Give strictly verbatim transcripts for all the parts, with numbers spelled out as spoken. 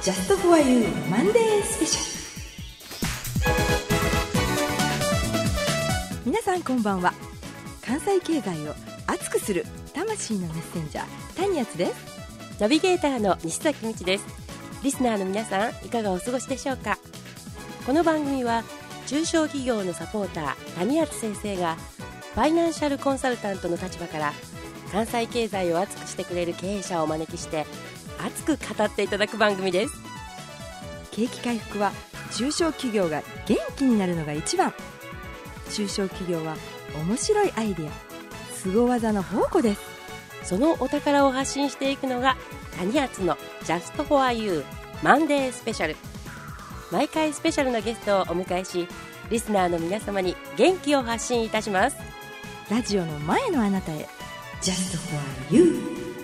Just for You Monday スペシャル。皆さんこんばんは。関西経済を熱くする魂のメッセンジャー谷敦です。 ナビゲーターの西崎美智です。リスナーの皆さんいかがお過ごしでしょうか。この番組は中小企業のサポーター谷敦先生がファイナンシャルコンサルタントの立場から関西経済を熱くしてくれる経営者をお招きして熱く語っていただく番組です。 景気回復は中小企業が元気になるのが一番。中小企業は面白いアイデア、凄技の宝庫です。 そのお宝を発信していくのが谷敦の Just for You Monday スペシャル。毎回スペシャルなゲストをお迎えし、リスナーの皆様に元気を発信いたします。 ラジオの前のあなたへ Just for You。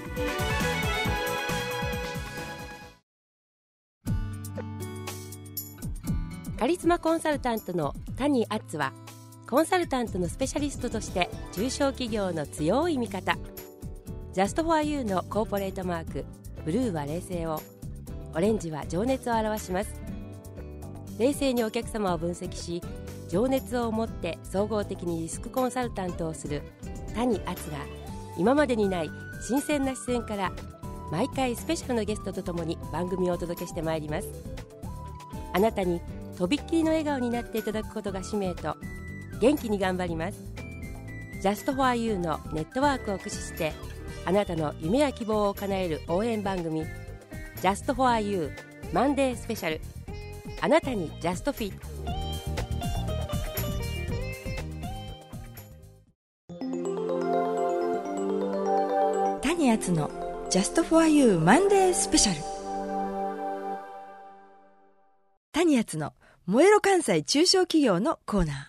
カリスマコンサルタントの谷敦はコンサルタントのスペシャリストとして中小企業の強い味方 Just for You のコーポレートマークブルーは冷静を、オレンジは情熱を表します。冷静にお客様を分析し、情熱を持って総合的にリスクコンサルタントをする谷敦が今までにない新鮮な視線から毎回スペシャルなゲストとともに番組をお届けしてまいります。あなたにとびっきりの笑顔になっていただくことが使命と元気に頑張ります。 Just for You のネットワークを駆使してあなたの夢や希望を叶える応援番組 Just for You Monday スペシャル。あなたに Just Fit。 谷敦の Just for You Monday スペシャル。谷敦の燃えろ関西中小企業のコーナー。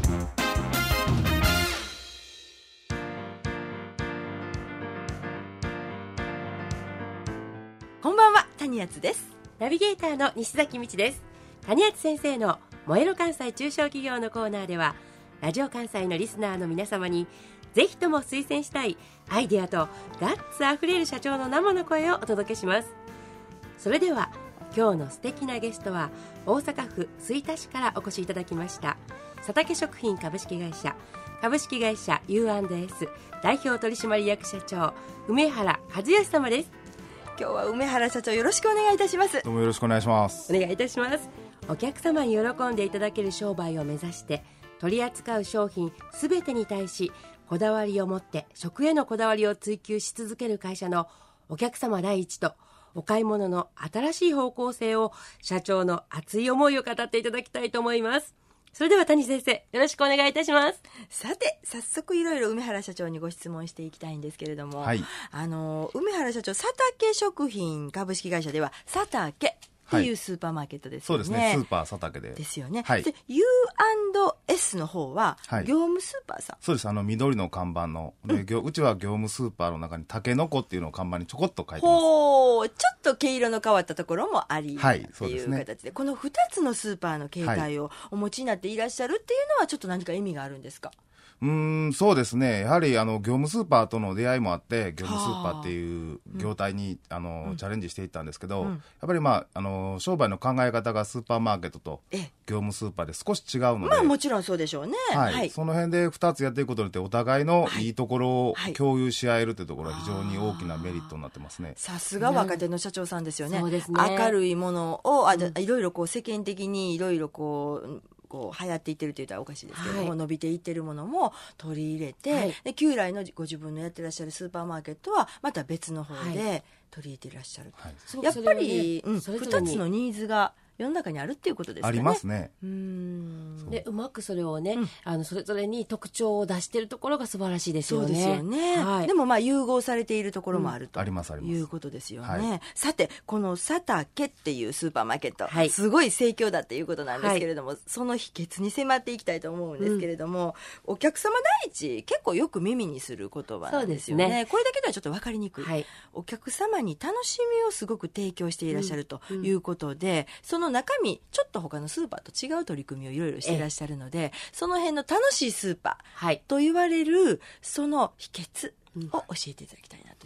こんばんは、谷敦です。 ナビゲーターの西崎美智です。谷敦先生の燃えろ関西中小企業のコーナーでは、ラジオ関西のリスナーの皆様にぜひとも推薦したいアイデアとガッツあふれる社長の生の声をお届けします。それでは今日の素敵なゲストは大阪府吹田市からお越しいただきました佐竹食品株式会社株式会社 ユーアンドエス 代表取締役社長梅原和義様です。 今日は梅原社長、よろしくお願いいたします。 どうもよろしくお願いします。 お願いいたします。お客様に喜んでいただける商売を目指して取り扱う商品すべてに対しこだわりを持って食へのこだわりを追求し続ける会社のお客様第一とお買い物の新しい方向性を社長の熱い思いを語っていただきたいと思います。それでは谷先生、よろしくお願いいたします。 さて、早速いろいろ梅原社長にご質問していきたいんですけれども、 はい、 あの梅原社長、佐竹食品株式会社では佐竹っていうスーパーマーケットですよね。 そうですね、スーパー佐竹でですよね、 はい、 で ユーアンドエス の方は業務スーパーさん、はい、 そうです。あの緑の看板の、ね、うん、うちは業務スーパーの中にタケノコっていうのを看板にちょこっと書いてます。 ほう、ちょっと毛色の変わったところもあり、 はい、 っていう形で、このふたつのスーパーの形態をお持ちになっていらっしゃるっていうのはちょっと何か意味があるんですか？ うーん、そうですね。やはりあの業務スーパーとの出会いもあって、業務スーパーっていう業態に、うん、あの、うん、チャレンジしていったんですけど、うん、やっぱり、まあ、あの商売の考え方がスーパーマーケットと業務スーパーで少し違うので、 まあもちろんそうでしょうね。 はいはい、 その辺でふたつやっていくことによってお互いのいいところを共有し合えるというところは非常に大きなメリットになってますね。 さすが若手の社長さんですよね。 そうですね。 明るいものをあ、うん、いろいろこう世間的にいろいろこうこう流行っていってると言ったらおかしいですけども、はい、伸びていってるものも取り入れて、はい、で旧来のご自分のやってらっしゃるスーパーマーケットはまた別の方で取り入れていらっしゃる、はい、やっぱり、ね、うん、ふたつのニーズが世の中にあるっていうことですかね。 ありますね。 うーん、 でうまくそれをね、うん、あのそれぞれに特徴を出しているところが素晴らしいですよね。 そうですよね、はい、でもまあ融合されているところもある、うん、とありますありますいうことですよね、 はい、 さてこの佐竹っていうスーパーマーケット、 はい、 すごい盛況だっていうことなんですけれども、はい、その秘訣に迫っていきたいと思うんですけれども、うん、お客様第一結構よく耳にする言葉なんですよね。そうですね。これだけではちょっと分かりにくい、はい、お客様に楽しみをすごく提供していらっしゃるということで、うんうん、その中身ちょっと他のスーパーと違う取り組みをいろいろしていらっしゃるので、その辺の楽しいスーパーと言われるその秘訣を教えていただきたいなという、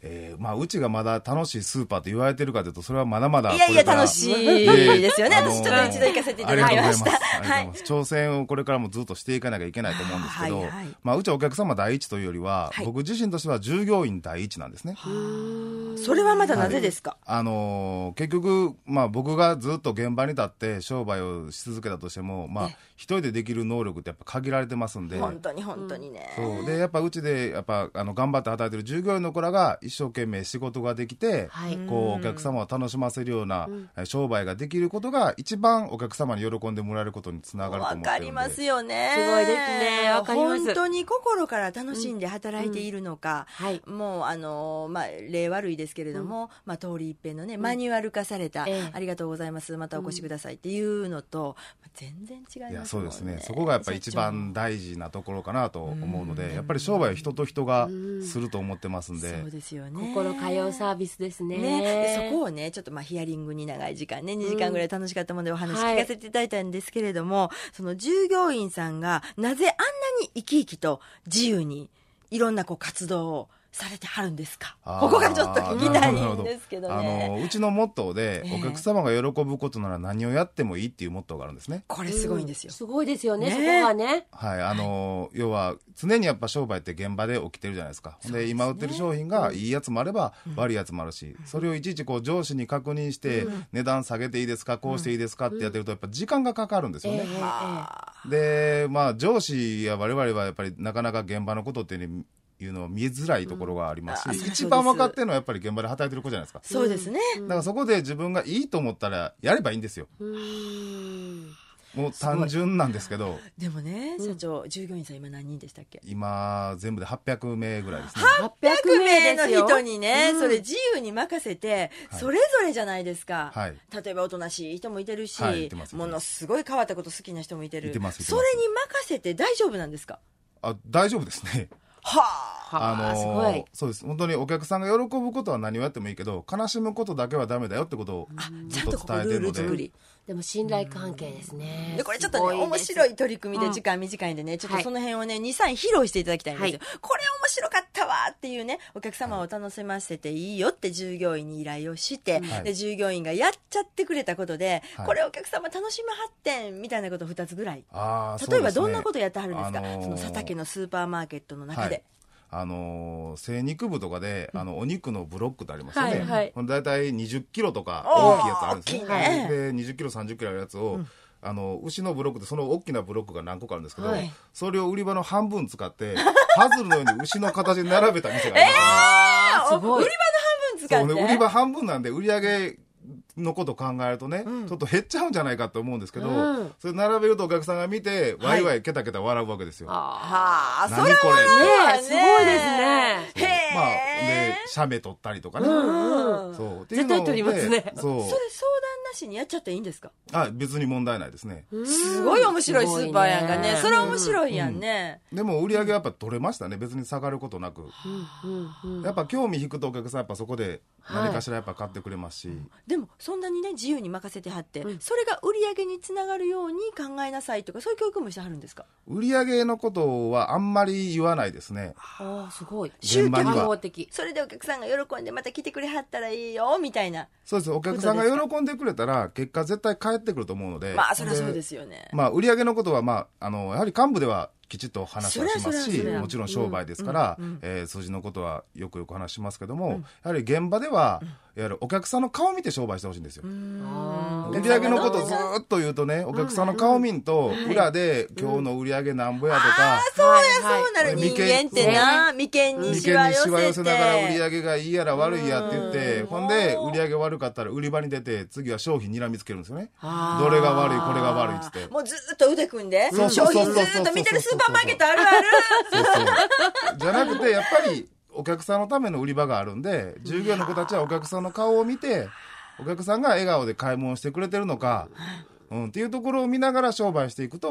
えーまあ、うちがまだ楽しいスーパーと言われてるかというと、それはまだまだこいれから。 やいや、楽しいですよね。私ちょっと一度行かせていただきました。 ありがとうございます。ありがとうございます。挑戦をこれからもずっとしていかなきゃいけないと思うんですけど、はいはい、まあ、うちはお客様第一というよりは、はい、僕自身としては従業員第一なんですね。 それはまたなぜですか？ はい、あのー、結局、まあ、僕がずっと現場に立って商売をし続けたとしても、まあ、一人でできる能力ってやっぱ限られてますんで。 本当に本当にね。 そうで、やっぱうちで、やっぱ、あの、頑張って働いてる従業員の子らが一生懸命仕事ができて、はい、こう、お客様を楽しませるような、うん、商売ができることが一番お客様に喜んでもらえることにつながると思ってるので。 わかりますよね。 すごいですね。わかります。 本当に心から楽しんで働いているのか、うんうんはい、もう、あの、まあ、例悪いですけれども、うん、まあ、通り一遍のね、マニュアル化された、うん、ありがとうございます、またお越しくださいっていうのと、うん、全然違いますもんね。いや、 そうですね。そこがやっぱり一番大事なところかなと思うので、うん、やっぱり商売は人と人がすると思ってますんで。 うん、そうですよね。 心通うサービスですね。 ね、でそこをね、ちょっとまあヒアリングに長い時間ね、にじかんぐらい楽しかったものでお話聞かせていただいたんですけれども、はい、その従業員さんがなぜあんなに生き生きと自由にいろんなこう活動をされてはるんですか？ここがちょっと聞きたいんですけどね。 あのうちのモットーで、えー、お客様が喜ぶことなら何をやってもいいっていうモットーがあるんですね。 これすごいんですよ。 うん、すごいですよね、ね、そこがね。 はい、あの、はい、要は常にやっぱ商売って現場で起きてるじゃないですか。で、ね、今売ってる商品がいいやつもあれば、うん、悪いやつもあるし、それをいちいちこう上司に確認して、うん、値段下げていいですか、こうしていいですかってやってるとやっぱ時間がかかるんですよね。うんえー、で、まあ上司や我々はやっぱりなかなか現場のことってねいうのは見えづらいところがありますし、うん、一番分かってるのはやっぱり現場で働いてる子じゃないですか。 そうですね。 だからそこで自分がいいと思ったらやればいいんですよ。うーんもう単純なんですけど。 でもね、社長、従業員さん今何人でしたっけ？ 今全部ではっぴゃくめいぐらいですね。 はっぴゃくめいの人にね、うん、それ自由に任せて、それぞれじゃないですか。はい、例えばおとなしい人もいてるし、はい、ものすごい変わったこと好きな人もいてる。いてますいてます。それに任せて大丈夫なんですか？ あ、大丈夫ですね。はあ、あのー、すごい。そうです。本当にお客さんが喜ぶことは何をやってもいいけど、悲しむことだけはダメだよってことをずっと伝えてるので。 でも信頼関係ですね。 でこれちょっとね、面白い取り組みで時間短いんでね、うん、ちょっとその辺をね、に、さん披露していただきたいんですよ。はい、これ面白かったわっていうね、お客様を楽しませていいよって従業員に依頼をして、はい、で従業員がやっちゃってくれたことで、はい、これお客様楽しまはってんみたいなことふたつぐらい。あ、例えばどんなことやってはるんですか？あのー、その佐竹のスーパーマーケットの中で。はい、 あのー、精肉部とかで、あのお肉のブロックってありますよね、はいはい、だいたいにじゅっキロとか大きいやつあるんですね。ねでにじゅっキロさんじゅっキロあるやつを、うん、あの牛のブロックでその大きなブロックが何個かあるんですけど、はい、それを売り場の半分使ってパズルのように牛の形に並べた店がありますよね。 えー、すごい。売り場の半分使って、 そうね、売り場半分なんで売り上げのこと考えるとね、うん、ちょっと減っちゃうんじゃないかと思うんですけど、うん、それ並べるとお客さんが見てワイワイケタケタ笑うわけですよ。 はあ、 何これね、 すごいですね。 へまあで写メ撮ったりとかね、うんうん、そう絶対撮りますね。 そう、それ相談なしにやっちゃっていいんですか？ あ、別に問題ないですね。 すごい面白いスーパーやんかね。それは面白いやんね、 うん、でも売り上げはやっぱ取れましたね。別に下がることなく、うんうん、やっぱ興味引くとお客さんやっぱそこで何かしらやっぱ買ってくれますし、はい、 でもそんなにね自由に任せてはって、うん、それが売り上げにつながるように考えなさいとかそういう教育もしてはるんですか？ 売り上げのことはあんまり言わないですね。 ああ、すごい。 集客的。それでお客さんが喜んでまた来てくれはったらいいよみたいな。 そうです。お客さんが喜んでくれたら結果絶対返ってくると思うので。 まあそれはそうですよね。 まあ売り上げのことはまああのやはり幹部ではきちっと話はしますし、もちろん商売ですから、うんうんえー、数字のことはよくよく話しますけども、うん、やはり現場では、うん、いわゆるお客さんの顔を見て商売してほしいんですよ。売り上げのことをずっと言うとね、お客さんの顔見んと裏で今日の売り上げなんぼやとか、うん、あそうやそうなる人間ってな、眉間にしわ寄せて、眉間にしわ寄せながら売り上げがいいやら悪いやって言って、ほんで売り上げ悪かったら売り場に出て次は商品睨みつけるんですよね。どれが悪いこれが悪いっつって、 もうずっと腕組んで商品ずっと見てるスーパーマーケットあるあるそうそうじゃなくてやっぱりお客さんのための売り場があるんで、従業員の子たちはお客さんの顔を見てお客さんが笑顔で買い物してくれてるのか、うん、っていうところを見ながら商売していくと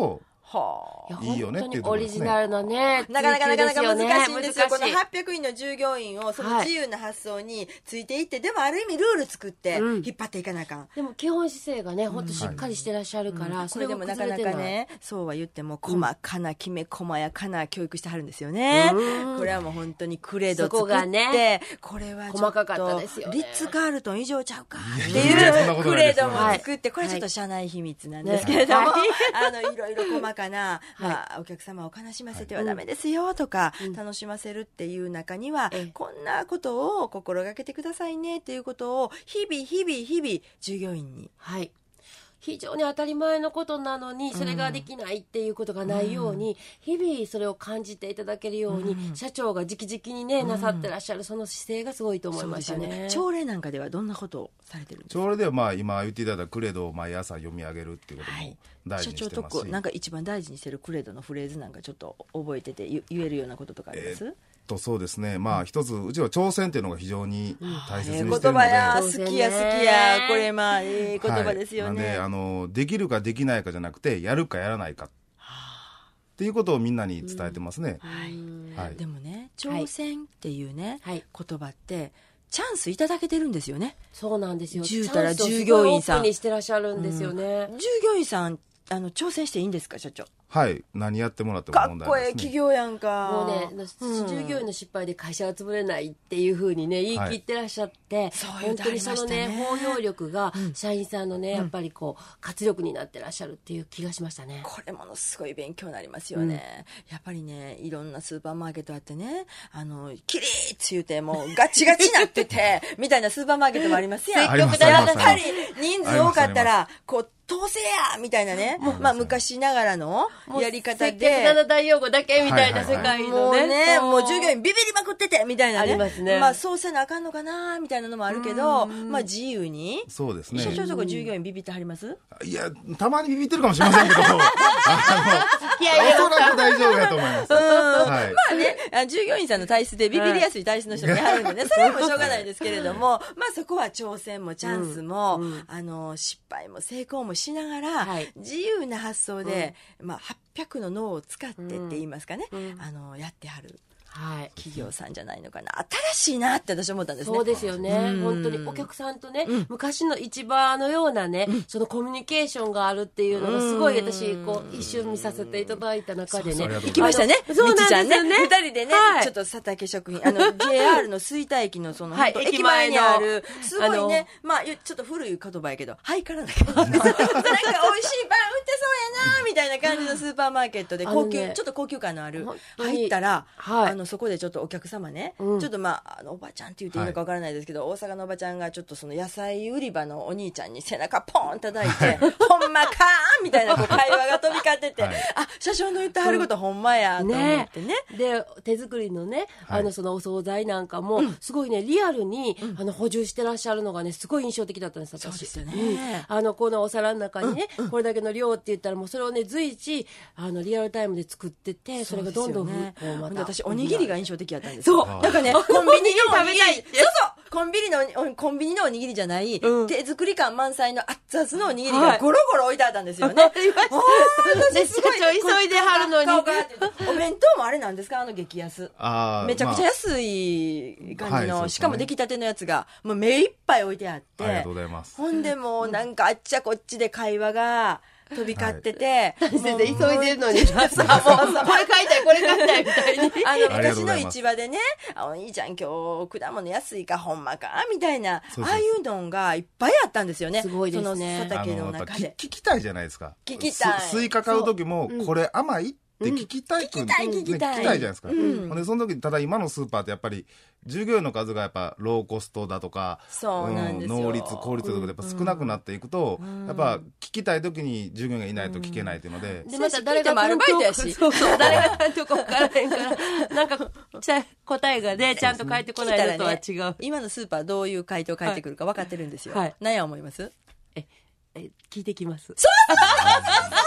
はあ、 いいよねっていうとこオろですね。 リジナルのね、 なかなかなかなか難しいんですよ。このははっぴゃくにんの従業員をその自由な発想についていって、はい、でもある意味ルール作って引っ張っていかなあかん、うん、 でも基本姿勢がね本当しっかりしてらっしゃるから、うん、 それでもなかなかね、そうは言っても細かなきめ細やかな教育してはるんですよね、うん、これはもう本当にクレード作って、ね、これはちょっと細かかったですよね。 リッツ・カールトン以上ちゃうかっていうクレードも作って、これはちょっと社内秘密なんですけれども、はい、あのいろいろ細かな、まあ、お客様を悲しませてはダメですよとか、うん、楽しませるっていう中には、うん、こんなことを心がけてくださいねっていうことを日々日々日々従業員に、 はい、非常に当たり前のことなのにそれができないっていうことがないように、うん、日々それを感じていただけるように、うん、社長が直々にね、うん、なさってらっしゃるその姿勢がすごいと思いました ね, ね。 朝礼なんかではどんなことをされてるんですか？ 朝礼ではまあ今言っていただいたクレードを毎朝読み上げるっていうことも大事にしてますし、はい、社長とこなんか一番大事にしてるクレードのフレーズなんかちょっと覚えてて言えるようなこととかあります？えーとそうですね、まあ一つうちは挑戦っていうのが非常に大切にしてるので、 言葉や好きや好きや、これまあいい言葉ですよね、 はい、なんであのできるかできないかじゃなくてやるかやらないかっていうことをみんなに伝えてますね、 うんはいはい、でもね挑戦っていうね、はい、言葉ってチャンスいただけてるんですよね。 そうなんですよ。 従たら従業員さんオープンにしてらっしゃるんですよね、 うん、従業員さんあの挑戦していいんですか社長？ はい、何やってもらっても問題ですね。 かっこええ企業やんか。 もうね、うん、従業員の失敗で会社が潰れないっていう風にね言い切ってらっしゃって、はい、本当にそのね包容力が社員さんのね、うん、やっぱりこう活力になってらっしゃるっていう気がしましたね。 これものすごい勉強になりますよね、うん、やっぱりねいろんなスーパーマーケットあってね、あのキリーッつ言うてもうガチガチなっててみたいなスーパーマーケットもありますやん。 積極的やっぱり人数多かったらこう統制やみたいなね、まあ昔ながらのやり方で接客なな大用語だけみたいな世界のね、 はいはいはい、もうねもう従業員ビビりまくっててみたいなね、 ありますね。 まあそうせなあかんのかなみたいなのもあるけど、まあ自由に。 そうですね。 社長とこ従業員ビビってはります？ いやたまにビビってるかもしれませんけど、あのおそらく大丈夫やと思います。はい、 まあね従業員さんの体質でビビりやすい体質の人もいはるんでね、それはもうしょうがないですけれども、まあそこは挑戦もチャンスも、うん、あの失敗も成功もしながら、はい、自由な発想で、うんまあ、はっぴゃくの脳を使ってって言いますかね、うん、あのやってはる、はい、企業さんじゃないのかな。新しいなって私思ったんですね。 そうですよね、うん、本当にお客さんとね、うん、昔の市場のようなね、うん、そのコミュニケーションがあるっていうのがすごい私こう一瞬見させていただいた中でね、 行きましたね。 そうなんですよね。 ふたりでね、はい、ちょっと佐竹食品あの ジェイアール の吹田駅のその、はい、駅前にあるすごいね、まあちょっと古い言葉やけどハイカラな感じなんか美味しいパン売ってそうやなみたいな感じのスーパーマーケットで高級、ね、ちょっと高級感のある入ったら、はい、あのそこでちょっとお客様ね、うん、ちょっとまあ、あのおばちゃんって言っていいのか分からないですけど、はい、大阪のおばちゃんがちょっとその野菜売り場のお兄ちゃんに背中ポーン叩いてほんまかーんみたいなこう会話が飛び交ってて、はい、あ社長の言ってはることほんまやと思ってね、ねで手作りのね、はい、あのそのお惣菜なんかもすごいねリアルに、うん、あの補充してらっしゃるのがねすごい印象的だったんです私。 そうですよね、 うん、あのこのお皿の中にね、うんうん、これだけの量って言ったらもうそれをね随時あのリアルタイムで作ってて、それがどんどん、ね、こうまた私おにぎりが印象的やったんですよ。そうなんかねコンビニのおにぎりそうそうコンビニのコンビニのおにぎりじゃない、うん、手作り感満載の熱々のおにぎりがゴロゴロ置いてあったんですよね、はい、 で社長急いではるのにお弁当もあれなんですか、あの激安あめちゃくちゃ安い感じの、まあはい、しかも出来たてのやつがもう目いっぱい置いてあって、 ありがとうございます。 ほんでもうなんかあっちゃこっちで会話が飛び交ってて、 はい、先生急いでるのにさもうこれ買いたいこれ買いたいみたいにあの昔の市場でね、あお兄ちゃん今日果物安いかほんまかみたいな、ああいうのがいっぱいあったんですよね。 すごいですね。 その佐竹の中で聞きたいじゃないですか。 聞きたい。 スイカ買う時もこれ甘いって聞きたい、うん、聞きたい聞きたい、ね、聞きたいじゃないですか、うん、でその時ただ今のスーパーってやっぱり従業員の数がやっぱローコストだとか、 そうなんですよ、 うん、能率効率とかでやっぱ少なくなっていくと、うん、やっぱ聞きたい時に従業員がいないと聞けないというので、 うん、でまた誰がアルバイトやしそうそう誰が担当か分からへんからなんか答えがねちゃんと返ってこないのとは違う、ね、 今のスーパーどういう回答返ってくるか分かってるんですよ、はい、何や思います？ ええ聞いてきます。 そうそうそうそう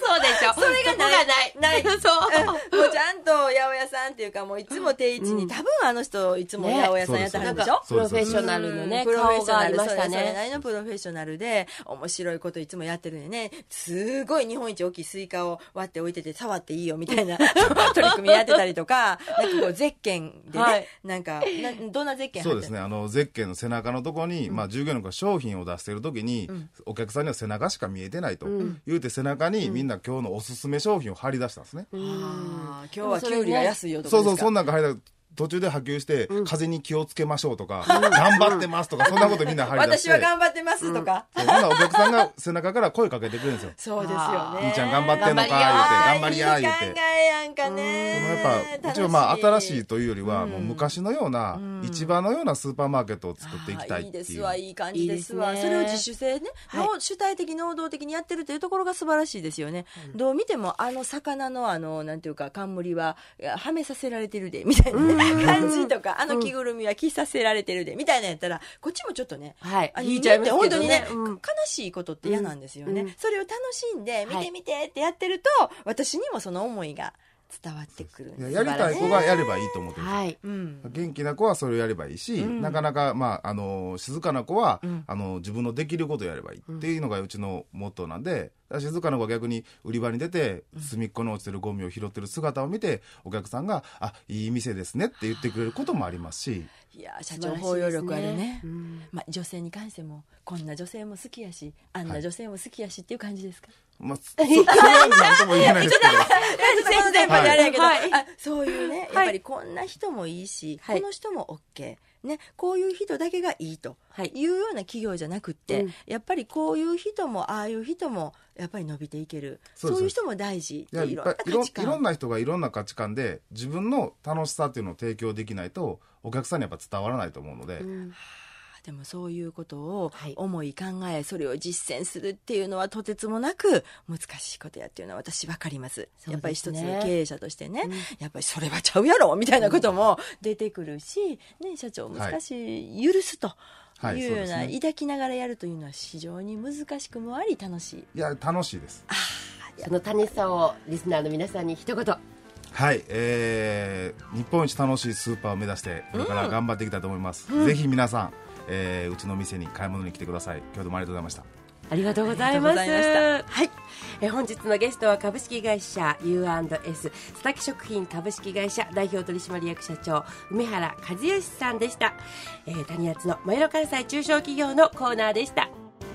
そうでしょ。 それがないないないそう、 うん、もうちゃんと八百屋さんっていうかもういつも定位置に、うん、多分あの人いつも八百屋さんやってはるんでしょ、 ね、プロフェッショナルのね、うん、顔がありましたね。 それなりのプロフェッショナルで面白いこといつもやってるんでね、すごい日本一大きいスイカを割って置いてて触っていいよみたいな取り組みやってたりとか、なんかこうゼッケンでね、はい、なんかなどんなゼッケン入ってるの？ そうですね、あのゼッケンの背中のところに、うん、まあ、従業員が商品を出している時に、うん、お客さんには背中しか見えてないと、うん、言うて背中にみんな今日のおすすめ商品を貼り出したんですね、 うん、あ今日はキュウリが安いよとかそうそうそんなんが貼り出した。途中で波及して、うん、風に気をつけましょうとか、うん、頑張ってますとか、そんなことみんな貼り出して私は頑張ってますとか、 うん、そんなお客さんが背中から声かけてくれるんですよ。 そうですよね。 兄ちゃん頑張ってんのか言うて、頑張りや言うて。 いい考えやんかね。 やっぱうちはまあ新しいというよりは、うん、もう昔のような、うん、市場のようなスーパーマーケットを作っていきたいっていう。いいですわ、いい感じですわ。いいですね。それを自主性ね、はい、主体的能動的にやってるというところが素晴らしいですよね。うん、どう見てもあの魚のあのなんていうか冠ははめさせられてるでみたいな、ね、感じとか。あの着ぐるみは着させられてるでみたいなやったらこっちもちょっとね、 はい、 あの引いちゃいますけどね、本当にね、うん、悲しいことって嫌なんですよね、うん、それを楽しんで見て見てってやってると、はい、私にもその思いが伝わってくる。 いや、やりたい子がやればいいと思ってる、はいうん、元気な子はそれをやればいいし、うん、なかなか、まあ、あの静かな子は、うん、あの自分のできることをやればいいっていうのがうちのモットーなんで、静かな子は逆に売り場に出て隅っこに落ちてるゴミを拾ってる姿を見てお客さんがあいい店ですねって言ってくれることもありますし、 いや社長包容力あるね、うんまあ、女性に関してもこんな女性も好きやしあんな女性も好きやしっていう感じですか？ まあ、そ, それは何とも言えないですけど先輩であれやけど、はい、あそういうねやっぱりこんな人もいいし、はい、この人も OK、ね、こういう人だけがいいというような企業じゃなくって、はい、やっぱりこういう人もああいう人もやっぱり伸びていける、そう、そういう人も大事。いやいろんな価値観、 いろんな人がいろんな価値観で自分の楽しさっていうのを提供できないとお客さんにやっぱ伝わらないと思うので、うんでもそういうことを思い考え、はい、それを実践するっていうのはとてつもなく難しいことやっていうのは私分かります。 そうですね、 やっぱり一つの経営者としてね、うん、やっぱりそれはちゃうやろみたいなことも出てくるし、ね、社長難しい、はい、許すというような、はい、抱きながらやるというのは非常に難しくもあり楽しい。 いや楽しいです。 あその楽しさをリスナーの皆さんに一言。 はい、えー、日本一楽しいスーパーを目指してこれから頑張っていきたいと思います、うん、ぜひ皆さんえー、うちの店に買い物に来てください。今日どうもありがとうございました。 ありがとうございます。はい、え本日のゲストは株式会社 ユーアンドエス 須崎食品株式会社代表取締役社長梅原和義さんでした。えー、谷厚の真夜関西中小企業のコーナーでした。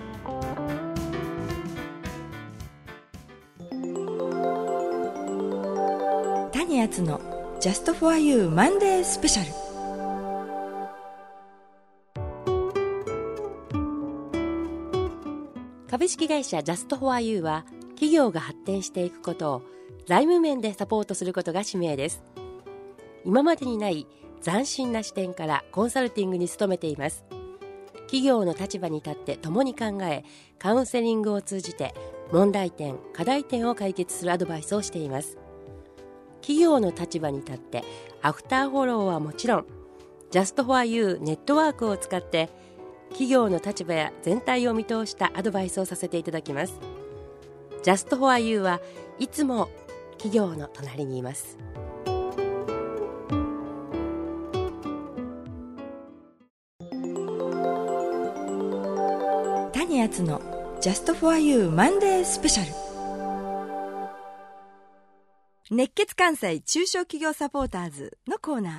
谷厚の Just for You マンデースペシャル。 株式会社ジャストフォアユーは企業が発展していくことを財務面でサポートすることが使命です。今までにない斬新な視点からコンサルティングに努めています。企業の立場に立って共に考え、カウンセリングを通じて問題点、課題点を解決するアドバイスをしています。企業の立場に立ってアフターフォローはもちろん、ジャストフォアユーネットワークを使って企業の立場や全体を見通したアドバイスをさせていただきます。 Just for You はいつも企業の隣にいます。 谷厚の Just for You マンデースペシャル。熱血関西中小企業サポーターズのコーナー。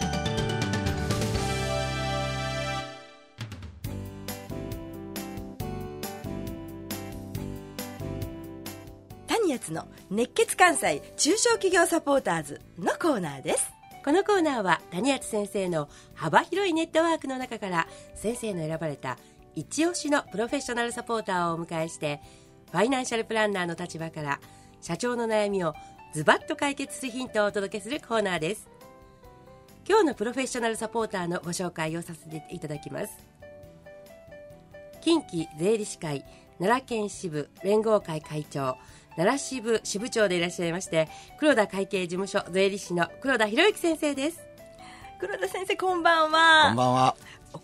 谷厚の熱血関西中小企業サポーターズのコーナーです。 このコーナーは谷厚先生の幅広いネットワークの中から先生の選ばれた一押しのプロフェッショナルサポーターをお迎えして、ファイナンシャルプランナーの立場から社長の悩みをズバッと解決するヒントをお届けするコーナーです。今日のプロフェッショナルサポーターのご紹介をさせていただきます。近畿税理士会奈良県支部連合会会長、奈良支部支部長でいらっしゃいまして、黒田会計事務所税理士の黒田博之先生です。 黒田先生、こんばんは。 こんばんは。 お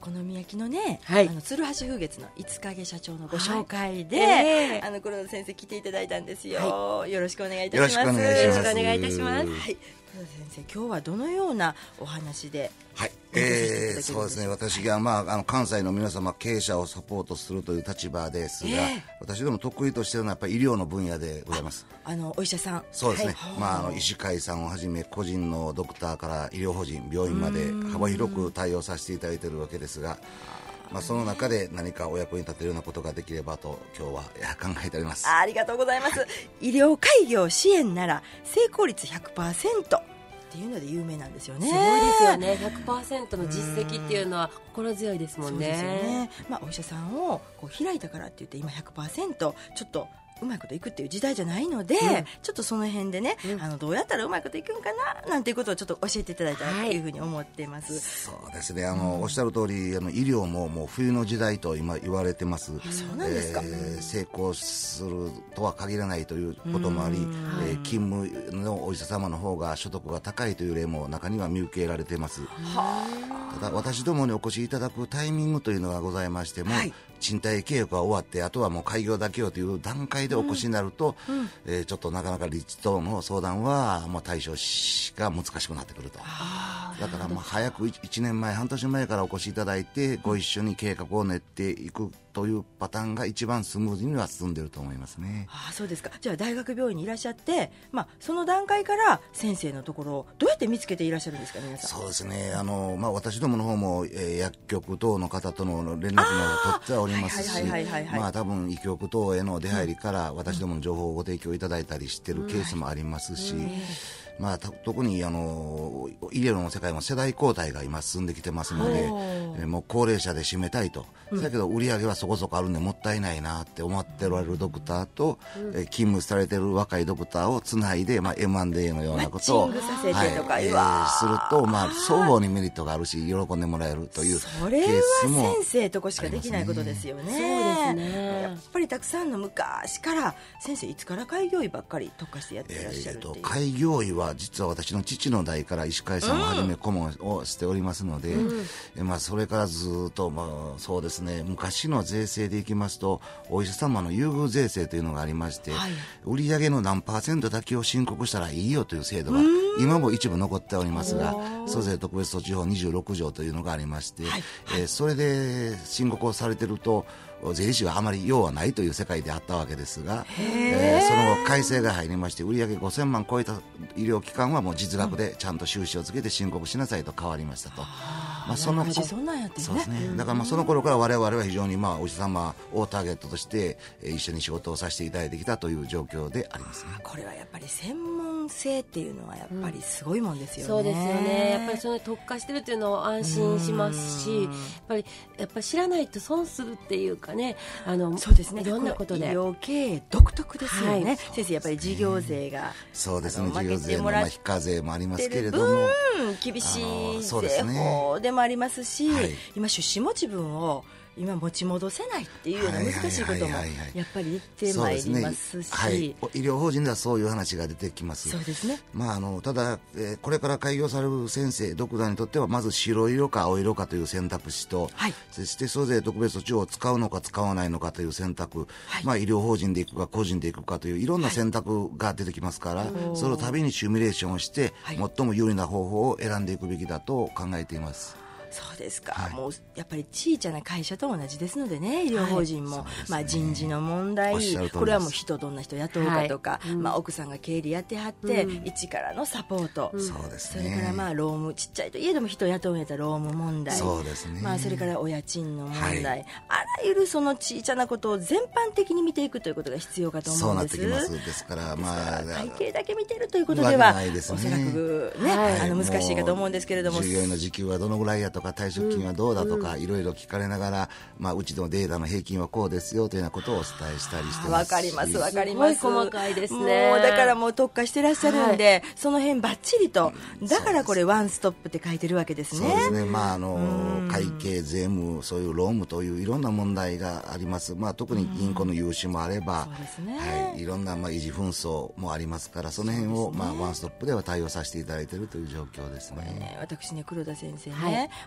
好み焼きのね、 はい、 あの鶴橋風月の五影社長のご紹介で、 はいえー、 あの黒田先生来ていただいたんですよ、はい、よろしくお願いいたします。 よろしくお願いします。 よろしくお願いいたします。はい、 黒田先生、今日はどのようなお話で、 はい、えー、そうですね、私が、まあ、あの関西の皆様経営者をサポートするという立場ですが、えー、私ども得意としているのはやっぱり医療の分野でございます。 あ、あのお医者さん。 そうですね、 はい、 まあ、あの医師会さんをはじめ個人のドクターから医療法人病院まで幅広く対応させていただいているわけですが、まあ、その中で何かお役に立てるようなことができればと今日は考えております。 あ, ありがとうございます、はい、医療開業支援なら成功率 ひゃくパーセントっていうので有名なんですよね。 すごいですよね。 ひゃくパーセント の実績っていうのは心強いですもんね。 そうですよね、まあ、お医者さんをこう開いたからって言って今 ひゃくパーセント ちょっとうまいこといくっていう時代じゃないので、うん、ちょっとその辺でね、うん、あのどうやったらうまいこといくんかななんていうことをちょっと教えていただいたらというふうに思っています、はい、 そうですね、あの、うん、おっしゃる通りあの医療ももう冬の時代と今言われてます。 そうなんですか、 えー、成功するとは限らないということもあり、えー、勤務のお医者様の方が所得が高いという例も中には見受けられています。ただ私どもにお越しいただくタイミングというのがございましても、はい、賃貸契約が終わってあとはもう開業だけよという段階でお越しになると、うんうんえー、ちょっとなかなか立地との相談はもう対象が難しくなってくると。だからまあ早くいちねんまえ半年前からお越しいただいてご一緒に計画を練っていくというパターンが一番スムーズには進んでいると思いますね。 ああ、そうですか。じゃあ大学病院にいらっしゃって、まあ、その段階から先生のところをどうやって見つけていらっしゃるんですか皆さん。 そうですね、あの、まあ、私どもの方も、えー、薬局等の方との連絡も取ってはおりますし、まあ多分医局等への出入りから私どもの情報をご提供いただいたりしているケースもありますし、うんうんまあ、特にあの医療の世界も世代交代が今進んできてますので、えー、もう高齢者で占めたいと、うん、だけど売り上げはそこそこあるんでもったいないなって思っておられるドクターと、うんえー、勤務されている若いドクターをつないで、まあ、エムアンドエー のようなことを、 マッチングさせてとか、 はいえー、すると、まあ、双方にメリットがあるし喜んでもらえるというケースもそれは先生とこしかできないことですよね。 そうですね。 やっぱりたくさんの昔から先生いつから開業医ばっかり特化してやっていらっしゃるっていう、 えー、と開業医は実は私の父の代から医師会さんをはじめ顧問をしておりますので、うんえまあ、それからずっと、まあ、そうですね昔の税制でいきますとお医者様の優遇税制というのがありまして、はい、売上の何パーセントだけを申告したらいいよという制度が今も一部残っておりますが租税特別措置法にじゅうろく条というのがありまして、はいえー、それで申告をされていると税理士はあまり用はないという世界であったわけですが、えー、その後改正が入りまして売上ごせんまん超えた医療機関はもう実額でちゃんと収支をつけて申告しなさいと変わりましたと、うんまあ、そのそんなんやってね、 そうですね、だからまあその頃から我々は非常にまあお医者様をターゲットとして一緒に仕事をさせていただいてきたという状況でありますね。 これはやっぱり専門性っていうのはやっぱりすごいもんですよね、 うん、そうですよね。やっぱりその特化してるっていうのを安心しますし、やっぱりやっぱり知らないと損するっていうかね、あのそうですね、 いろんなことで医療経営独特ですよね、はい、先生やっぱり事業税がそうですね、事業税のまあ非課税もありますけれども厳しい税法でもありますし、はい、今出資持ち分を今持ち戻せないっていうような難しいこともやっぱり出てまいりますし、 はい、医療法人ではそういう話が出てきます。 そうですね、 まあ、あのただ、えー、これから開業される先生ドクターにとってはまず白色か青色かという選択肢と、はい、そして租税特別措置を使うのか使わないのかという選択、はい、まあ、医療法人でいくか個人でいくかといういろんな選択が出てきますから、はい、その度にシミュレーションをして、はい、最も有利な方法を選んでいくべきだと考えています。 そうですか、はい、もうやっぱり小さな会社と同じですのでね、医療法人も、はい、まあ、人事の問題、これはもう人どんな人雇うかとか、はい、まあ、奥さんが経理やってはって、うん、一からのサポート、うん、 そうですね、 それからまあ労務、ちっちゃいといえども人雇うんやったら労務問題、 そうですね、 まあ、それからお家賃の問題、はい、あらゆるその小さなことを全般的に見ていくということが必要かと思うんです。 そうなってきます。ですから、まあ、 会計だけ見てるということでは、ね、おそらく、ね、はい、あの難しいかと思うんですけれども、 従業員の時給はどのぐらいやとか退職金はどうどうだとか、うん、いろいろ聞かれながら、まあ、うちのデータの平均はこうですよというようなことをお伝えしたりしてます。 わかりますわかります。 すごい細かいですね。 もうだからもう特化してらっしゃるんで、はい、その辺ばっちりと、だからこれワンストップって書いてるわけですね。 そうですね、まあ、あの会計税務そういう労務といういろんな問題があります。まあ、特に銀行の融資もあれば、そうですね、はい、いろんなまあ維持紛争もありますから、その辺を、ね、まあ、ワンストップでは対応させていただいているという状況ですね。 ね、私ね黒田先生ね、 はい、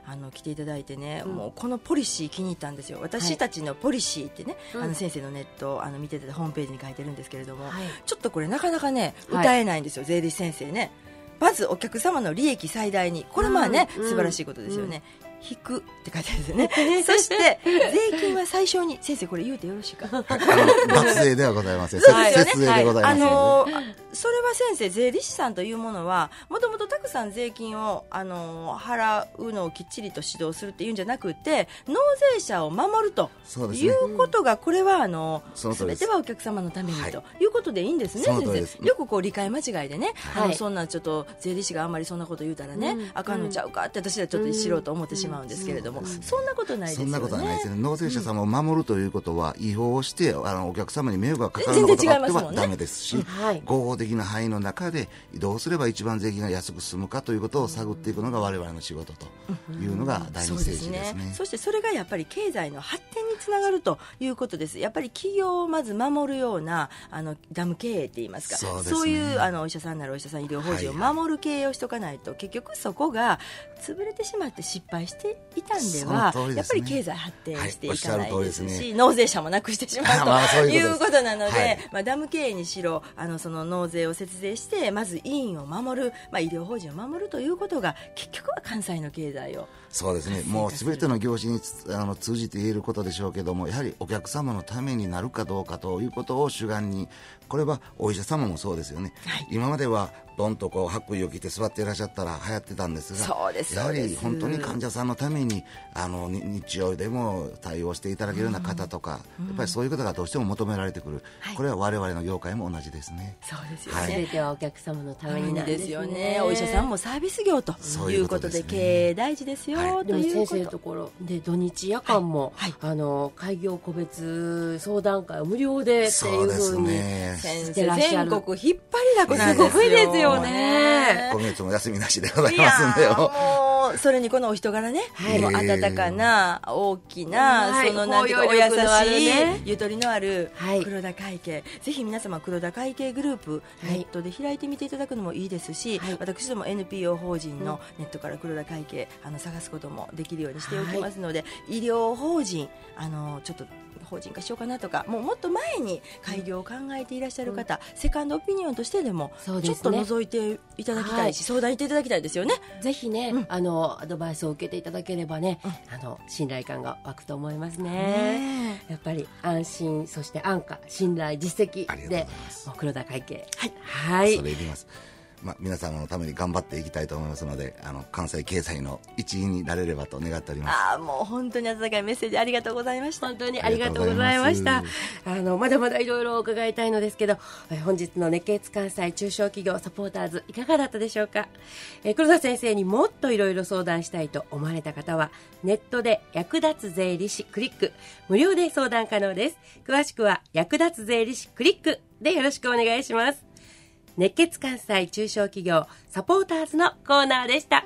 あの来ていただいてね、うん、もうこのポリシー気に入ったんですよ。私たちのポリシーってね、はい、あの先生のネットあの見ててホームページに書いてるんですけれども、はい、ちょっとこれなかなかね歌えないんですよ、はい、税理士先生ね。まずお客様の利益最大に、これまあね、うん、素晴らしいことですよね、うん、引くって書いてあるんですよねそして税金は最小に、先生これ言うてよろしいかあの脱税ではございません、節税でございます、ね、はい、あのそれは先生、税理士さんというものはもともとたくさん税金をあの払うのをきっちりと指導するっていうんじゃなくて、納税者を守るということが、これはあの全てはお客様のためにということでいいんですね、先生。よくこう理解間違いでね、はい、あのそんなちょっと税理士があんまりそんなこと言うたらね、うん、あかんのちゃうかって私はちょっと知ろうと思ってしまうんですけれども、うんうん、そんなことないですよね。 そんなことはないですね。納税者様を守るということは、違法をしてあのお客様に迷惑がかかることがあってはダメですし、はい、合法的な範囲の中でどうすれば一番税金が安く済むかということを探っていくのが我々の仕事というのが第二ステージですね。 そしてそれがやっぱり経済の発展につながるということです。やっぱり企業をまず守るようなあのダム経営って言いますか、そうですね、そういうあのお医者さんならお医者さん、医療法人を守る経営をしとかないと、はい、結局そこが潰れてしまって失敗していたんでは、ね、やっぱり経済発展していかないですし、はい、納税者もなくしてしまうとまあいういうことなので、はい、まあ、ダム経営にしろあのその納税を節税してまず医院を守る、まあ、医療法人を守るということが結局は関西の経済を、 そうですね、もうすべての業種にあの通じて言えることでしょうけども、やはりお客様のためになるかどうかということを主眼に、これはお医者様もそうですよね、はい、今まではドンとこう白衣を着て座っていらっしゃったら流行ってたんですが、 そうです、 やはり本当に患者さんのためにあの日曜でも対応していただけるような方とか、うん、やっぱりそういうことがどうしても求められてくる、はい、これは我々の業界も同じですね。 そうですよね、 全てはお客様のためになんですよね。 お医者さんもサービス業ということで、経営大事ですよ、はい、 でも先生のところで土日夜間も、はいはい、あの開業個別相談会を無料でっていうふうにしてらっしゃる。 全国引っ張りだこなんですよ。 すごいですよね。 今月も休みなしでございますんでよ。 もうそれにこのお人柄ね、はい、もう温かな大きな、はい、そのなんていうかお優しい、ね、ゆとりのある黒田会計、はい、ぜひ皆様黒田会計グループ、はい、ネットで開いてみていただくのもいいですし、はい、私ども エヌピーオー 法人のネットから黒田会計あの探すこともできるようにしておきますので、はい、医療法人あのちょっと法人化しようかなとか、もうもっと前に開業を考えていらっしゃる方、うん、セカンドオピニオンとしてでもちょっと覗いていただきたいし、はい、相談していただきたいですよね。 ぜひね、うん、あのアドバイスを受けていただければね、うん、あの信頼感が湧くと思いますね。ね、やっぱり安心、そして安価、信頼、実績で黒田会計、 はい、はい、それいります。まあ、皆様のために頑張っていきたいと思いますので、あの関西経済の一員になれればと願っております。 あ、もう本当に温かいメッセージありがとうございました。 本当にありがとうございました。あのまだまだいろいろ伺いたいのですけど、本日の熱血関西中小企業サポーターズいかがだったでしょうか。え黒田先生にもっといろいろ相談したいと思われた方は、ネットで役立つ税理士クリック、無料で相談可能です。詳しくは役立つ税理士クリックでよろしくお願いします。熱血関西中小企業サポーターズのコーナーでした。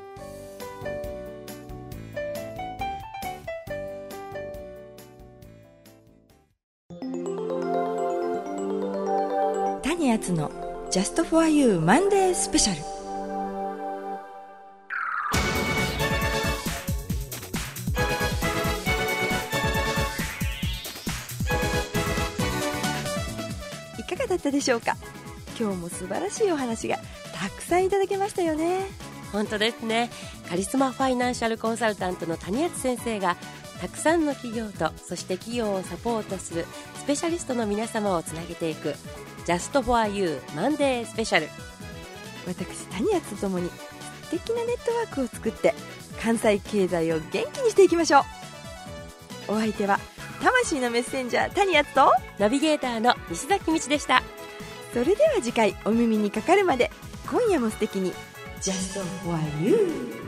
谷敦の Just for You マンデースペシャル。いかがだったでしょうか。今日も素晴らしいお話がたくさんいただけましたよね。 本当ですね。カリスマファイナンシャルコンサルタントの谷敦先生がたくさんの企業と、そして企業をサポートするスペシャリストの皆様をつなげていく Just for You マンデースペシャル。 私谷敦とともに素敵なネットワークを作って関西経済を元気にしていきましょう。お相手は魂のメッセンジャー谷敦とナビゲーターの西崎道でした。 それでは次回お耳にかかるまで、今夜も素敵に Just for You。